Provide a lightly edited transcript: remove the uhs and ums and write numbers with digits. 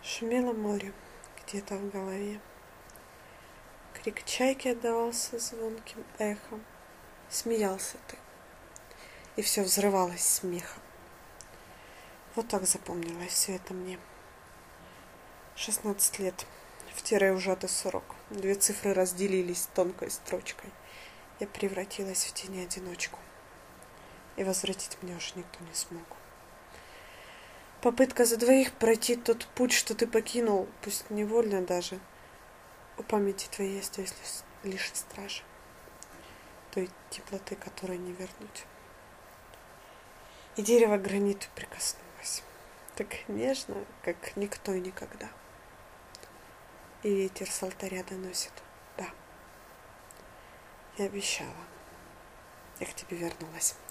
Шумело море где-то в голове. Крик чайки отдавался звонким эхом. Смеялся ты, и все взрывалось смехом. Вот так запомнилось все это мне. 16 лет, в тире ужатый срок. Две цифры разделились тонкой строчкой. Я превратилась в тень одиночку, и возвратить меня уже никто не смог. Попытка за двоих пройти тот путь, что ты покинул, пусть невольно даже, у памяти твоей остались лишь стражи той теплоты, которой не вернуть. И дерево к граниту прикоснулось, так нежно, как никто и никогда. И ветер с алтаря доносит: да, я обещала, я к тебе вернулась.